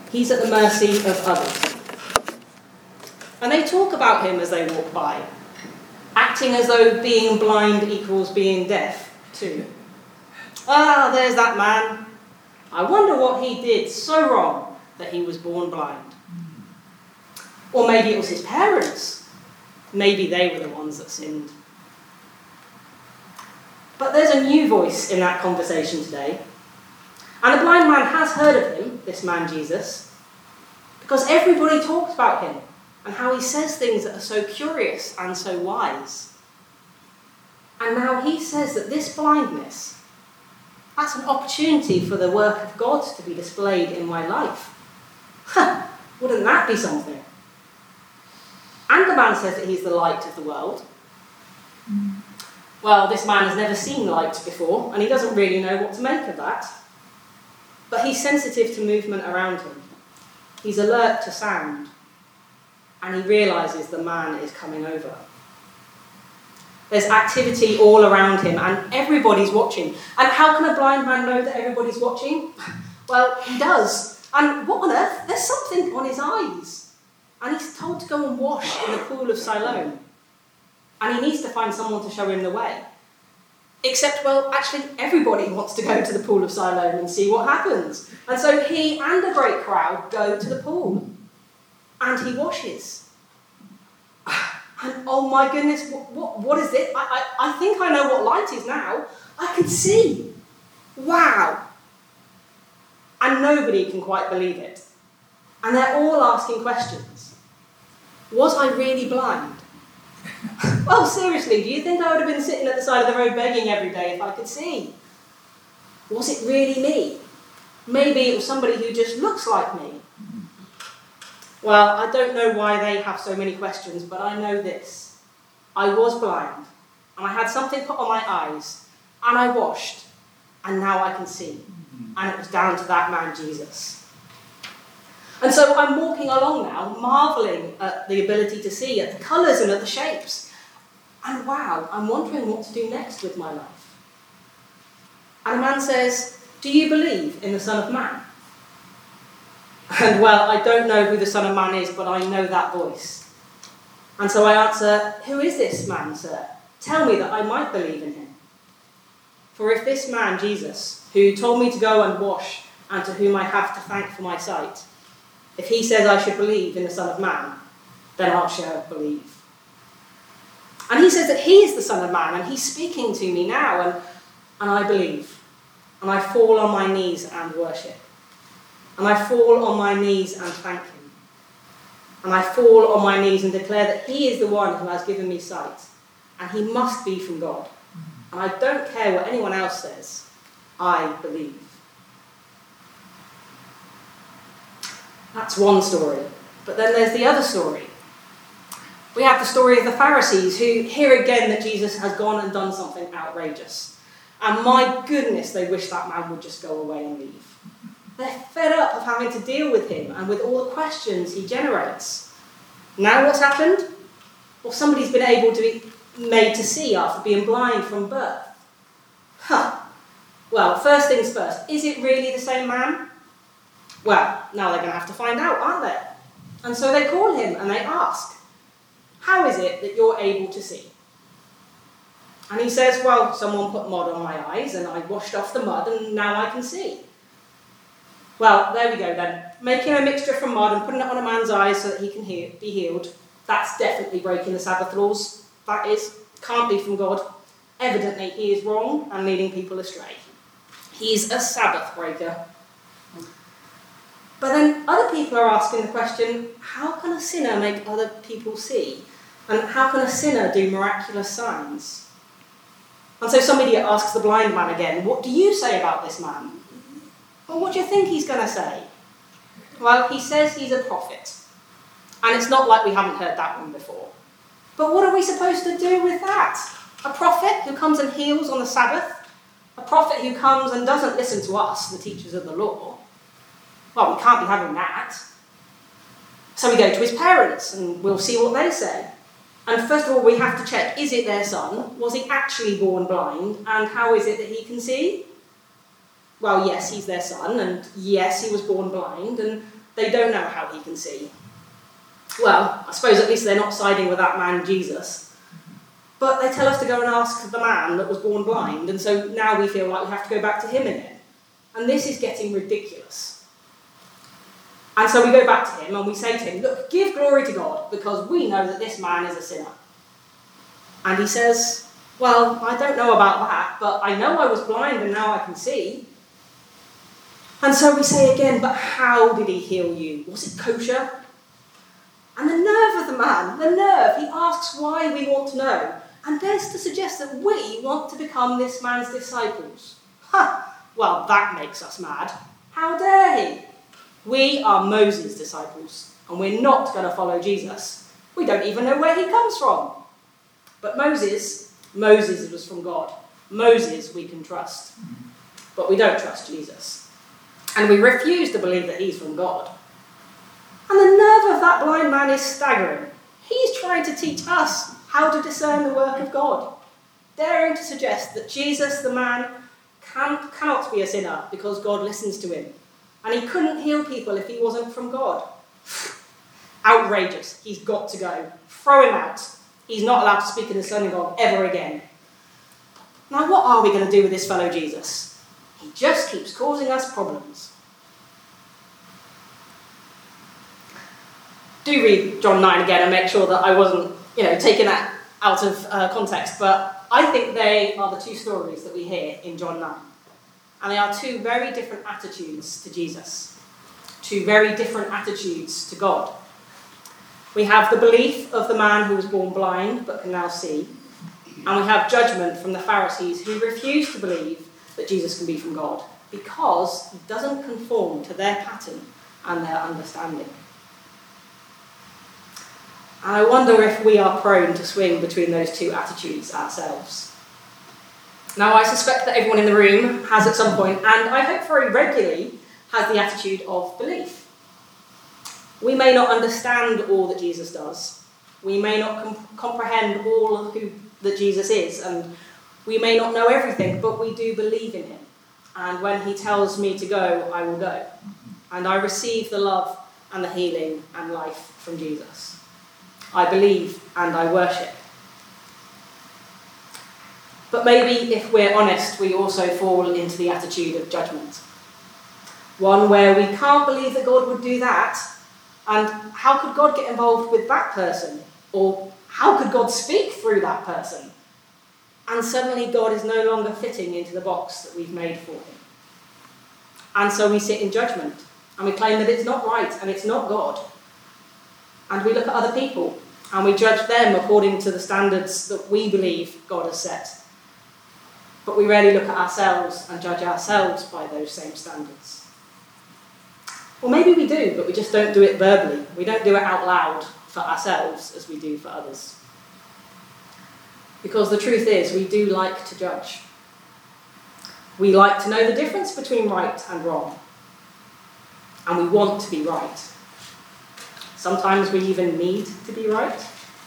He's at the mercy of others. And they talk about him as they walk by, acting as though being blind equals being deaf too. Ah, there's that man. I wonder what he did so wrong that he was born blind. Or maybe it was his parents. Maybe they were the ones that sinned. But there's a new voice in that conversation today. And the blind man has heard of him, this man Jesus, because everybody talks about him and how he says things that are so curious and so wise. And now he says that this blindness, that's an opportunity for the work of God to be displayed in my life. Wouldn't that be something? And the man says that he's the light of the world. Well, this man has never seen light before, and he doesn't really know what to make of that. But he's sensitive to movement around him. He's alert to sound. And he realises the man is coming over. There's activity all around him, and everybody's watching. And how can a blind man know that everybody's watching? Well, he does. And what on earth? There's something on his eyes. And he's told to go and wash in the pool of Siloam. And he needs to find someone to show him the way. Except, well, actually everybody wants to go to the pool of Siloam and see what happens. And so he and a great crowd go to the pool. And he washes. And oh my goodness, what is it? I think I know what light is now. I can see. Wow. And nobody can quite believe it. And they're all asking questions. Was I really blind? Well, seriously, do you think I would have been sitting at the side of the road begging every day if I could see? Was it really me? Maybe it was somebody who just looks like me. Well, I don't know why they have so many questions, but I know this. I was blind, and I had something put on my eyes, and I washed, and now I can see. And it was down to that man, Jesus. And so I'm walking along now, marvelling at the ability to see, at the colours and at the shapes. And wow, I'm wondering what to do next with my life. And a man says, do you believe in the Son of Man? And well, I don't know who the Son of Man is, but I know that voice. And so I answer, who is this man, sir? Tell me that I might believe in him. For if this man, Jesus, who told me to go and wash, and to whom I have to thank for my sight, if he says I should believe in the Son of Man, then I shall believe. And he says that he is the Son of Man, and he's speaking to me now, and I believe. And I fall on my knees and worship. And I fall on my knees and thank him. And I fall on my knees and declare that he is the one who has given me sight, and he must be from God. And I don't care what anyone else says. I believe. That's one story. But then there's the other story. We have the story of the Pharisees who hear again that Jesus has gone and done something outrageous. And my goodness, they wish that man would just go away and leave. They're fed up of having to deal with him and with all the questions he generates. Now what's happened? Well, somebody's been able to be made to see after being blind from birth. Well, first things first, is it really the same man? Well, now they're going to have to find out, aren't they? And so they call him and they ask, how is it that you're able to see? And he says, well, someone put mud on my eyes and I washed off the mud and now I can see. Well, there we go then. Making a mixture from mud and putting it on a man's eyes so that he can be healed, that's definitely breaking the Sabbath laws. That is, can't be from God. Evidently, he is wrong and leading people astray. He's a Sabbath breaker. But then other people are asking the question, how can a sinner make other people see? And how can a sinner do miraculous signs? And so somebody asks the blind man again, what do you say about this man? Well, what do you think he's going to say? Well, he says he's a prophet. And it's not like we haven't heard that one before. But what are we supposed to do with that? A prophet who comes and heals on the Sabbath? A prophet who comes and doesn't listen to us, the teachers of the law? Well, we can't be having that. So we go to his parents and we'll see what they say. And first of all, we have to check, is it their son? Was he actually born blind? And how is it that he can see? Well, yes, he's their son, and yes, he was born blind, and they don't know how he can see. Well, I suppose at least they're not siding with that man Jesus. But they tell us to go and ask the man that was born blind, and so now we feel like we have to go back to him again. And this is getting ridiculous. And so we go back to him and we say to him, look, give glory to God, because we know that this man is a sinner. And he says, well, I don't know about that, but I know I was blind and now I can see. And so we say again, but how did he heal you? Was it kosher? And the nerve of the man, the nerve, he asks why we want to know, and dares to suggest that we want to become this man's disciples. Well, that makes us mad. How dare he? We are Moses' disciples, and we're not going to follow Jesus. We don't even know where he comes from. But Moses was from God. Moses we can trust. But we don't trust Jesus. And we refuse to believe that he's from God. And the nerve of that blind man is staggering. He's trying to teach us how to discern the work of God, daring to suggest that Jesus, the man, cannot be a sinner because God listens to him. And he couldn't heal people if he wasn't from God. Outrageous. He's got to go. Throw him out. He's not allowed to speak in the synagogue ever again. Now, what are we going to do with this fellow Jesus? He just keeps causing us problems. Do read John 9 again and make sure that I wasn't, taking that out of context. But I think they are the two stories that we hear in John 9. And they are two very different attitudes to Jesus. Two very different attitudes to God. We have the belief of the man who was born blind but can now see. And we have judgment from the Pharisees who refuse to believe that Jesus can be from God because he doesn't conform to their pattern and their understanding. And I wonder if we are prone to swing between those two attitudes ourselves. Now, I suspect that everyone in the room has at some point, and I hope very regularly, has the attitude of belief. We may not understand all that Jesus does. We may not comprehend all of who that Jesus is, and we may not know everything, but we do believe in him. And when he tells me to go, I will go. And I receive the love and the healing and life from Jesus. I believe and I worship. But maybe, if we're honest, we also fall into the attitude of judgment. One where we can't believe that God would do that, and how could God get involved with that person? Or how could God speak through that person? And suddenly God is no longer fitting into the box that we've made for him. And so we sit in judgment, and we claim that it's not right and it's not God. And we look at other people, and we judge them according to the standards that we believe God has set. But we rarely look at ourselves and judge ourselves by those same standards. Or maybe we do, but we just don't do it verbally. We don't do it out loud for ourselves as we do for others. Because the truth is, we do like to judge. We like to know the difference between right and wrong. And we want to be right. Sometimes we even need to be right.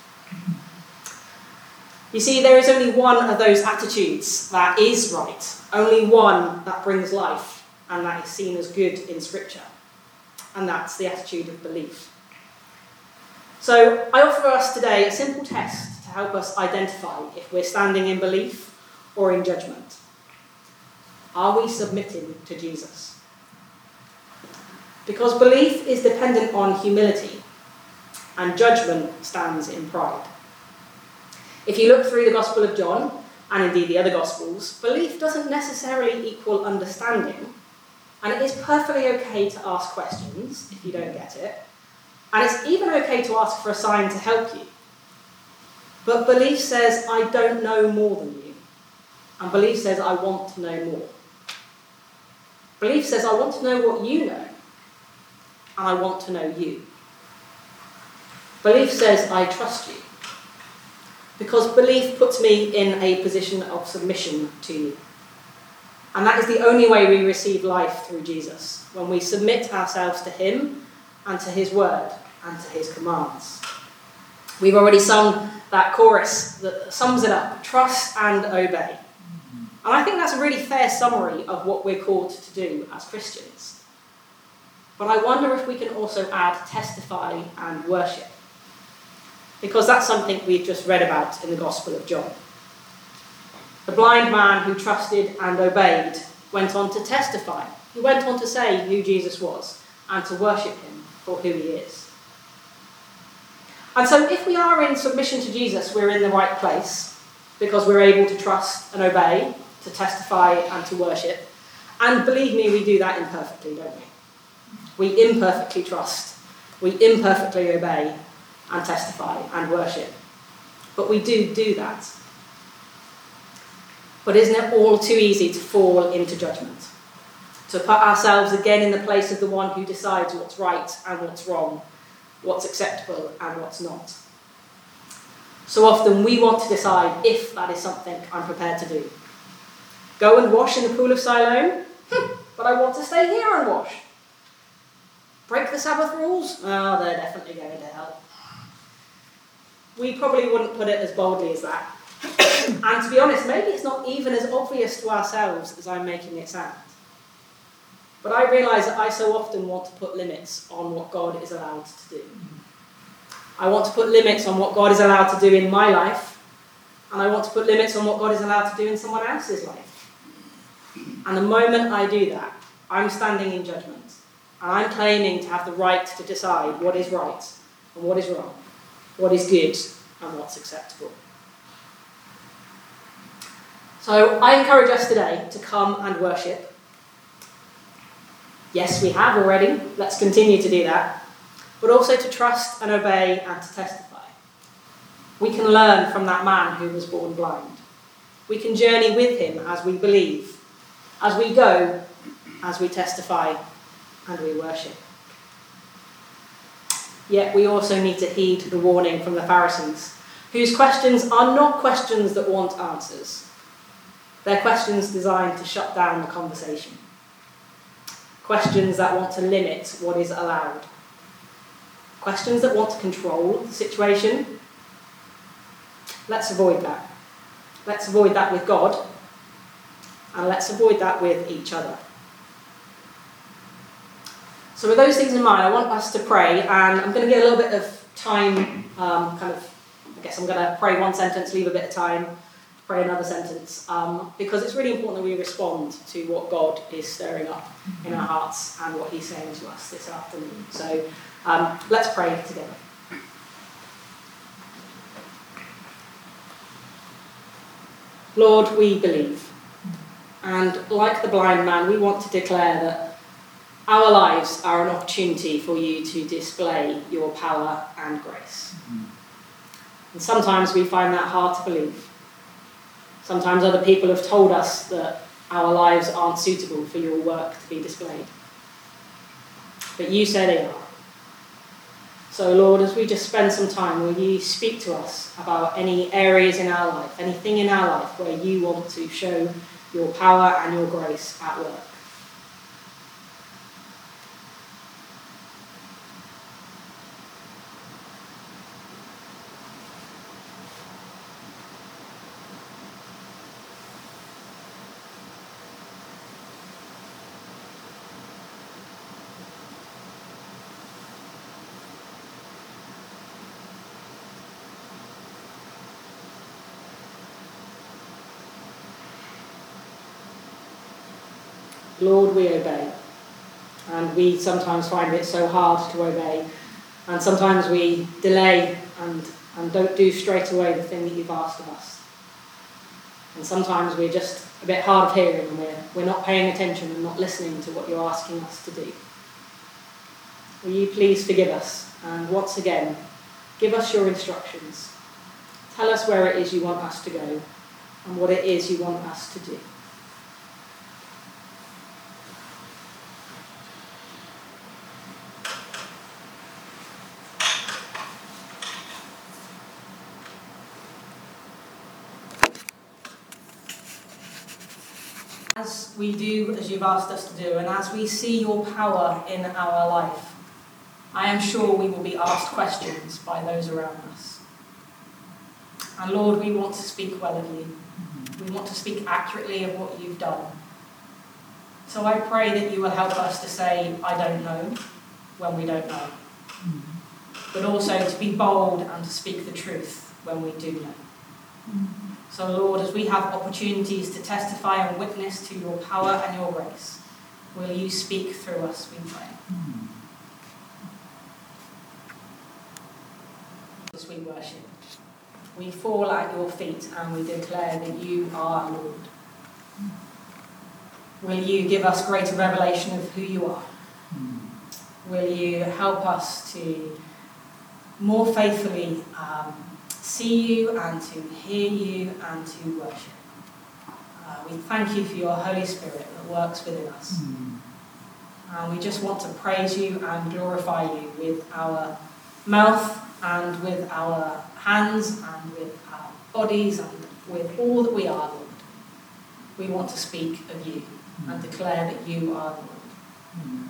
You see, there is only one of those attitudes that is right, only one that brings life, and that is seen as good in Scripture. And that's the attitude of belief. So I offer us today a simple test to help us identify if we're standing in belief or in judgment. Are we submitting to Jesus? Because belief is dependent on humility, and judgment stands in pride. If you look through the Gospel of John, and indeed the other Gospels, belief doesn't necessarily equal understanding, and it is perfectly okay to ask questions if you don't get it, and it's even okay to ask for a sign to help you. But belief says, I don't know more than you, and belief says, I want to know more. Belief says, I want to know what you know, and I want to know you. Belief says, I trust you. Because belief puts me in a position of submission to you. And that is the only way we receive life through Jesus, when we submit ourselves to him and to his word and to his commands. We've already sung that chorus that sums it up, trust and obey. And I think that's a really fair summary of what we're called to do as Christians. But But I wonder if we can also add testify and worship, because that's something we've just read about in the Gospel of John. The blind man who trusted and obeyed went on to testify. He went on to say who Jesus was and to worship him for who he is. And so if we are in submission to Jesus, we're in the right place, because we're able to trust and obey, to testify and to worship. And believe me, we do that imperfectly, don't we? We imperfectly trust, we imperfectly obey and testify and worship. But we do that. But isn't it all too easy to fall into judgment? To put ourselves again in the place of the one who decides what's right and what's wrong, what's acceptable and what's not. So often we want to decide if that is something I'm prepared to do. Go and wash in the pool of Siloam? But I want to stay here and wash. Break the Sabbath rules? Oh, they're definitely going to hell. We probably wouldn't put it as boldly as that. And to be honest, maybe it's not even as obvious to ourselves as I'm making it sound. But I realise that I so often want to put limits on what God is allowed to do. I want to put limits on what God is allowed to do in my life, and I want to put limits on what God is allowed to do in someone else's life. And the moment I do that, I'm standing in judgment, and I'm claiming to have the right to decide what is right and what is wrong, what is good and what's acceptable. So I encourage us today to come and worship. Yes, we have already. Let's continue to do that. But also to trust and obey and to testify. We can learn from that man who was born blind. We can journey with him as we believe, as we go, as we testify and we worship. Yet we also need to heed the warning from the Pharisees, whose questions are not questions that want answers. They're questions designed to shut down the conversation. Questions that want to limit what is allowed. Questions that want to control the situation. Let's avoid that. Let's avoid that with God, and let's avoid that with each other. So with those things in mind, I want us to pray, and I'm going to get a little bit of time, I guess I'm going to pray one sentence, leave a bit of time, pray another sentence, because it's really important that we respond to what God is stirring up in our hearts and what he's saying to us this afternoon. So let's pray together. Lord, we believe, and like the blind man, we want to declare that our lives are an opportunity for you to display your power and grace. And sometimes we find that hard to believe. Sometimes other people have told us that our lives aren't suitable for your work to be displayed. But you say they are. So Lord, as we just spend some time, will you speak to us about any areas in our life, anything in our life where you want to show your power and your grace at work? Lord, we obey, and we sometimes find it so hard to obey, and sometimes we delay and don't do straight away the thing that you've asked of us. And sometimes we're just a bit hard of hearing, and we're not paying attention and not listening to what you're asking us to do. Will you please forgive us, and once again, give us your instructions. Tell us where it is you want us to go, and what it is you want us to do. As we do as you've asked us to do, and as we see your power in our life, I am sure we will be asked questions by those around us. And Lord, we want to speak well of you. We want to speak accurately of what you've done. So I pray that you will help us to say, I don't know, when we don't know, but also to be bold and to speak the truth when we do know. So, Lord, as we have opportunities to testify and witness to your power and your grace, will you speak through us, we pray. As we worship, we fall at your feet and we declare that you are Lord. Will you give us greater revelation of who you are? Will you help us to more faithfully see you and to hear you and to worship? We thank you for your Holy Spirit that works within us. And we just want to praise you and glorify you with our mouth and with our hands and with our bodies and with all that we are, Lord. We want to speak of you and declare that you are Lord.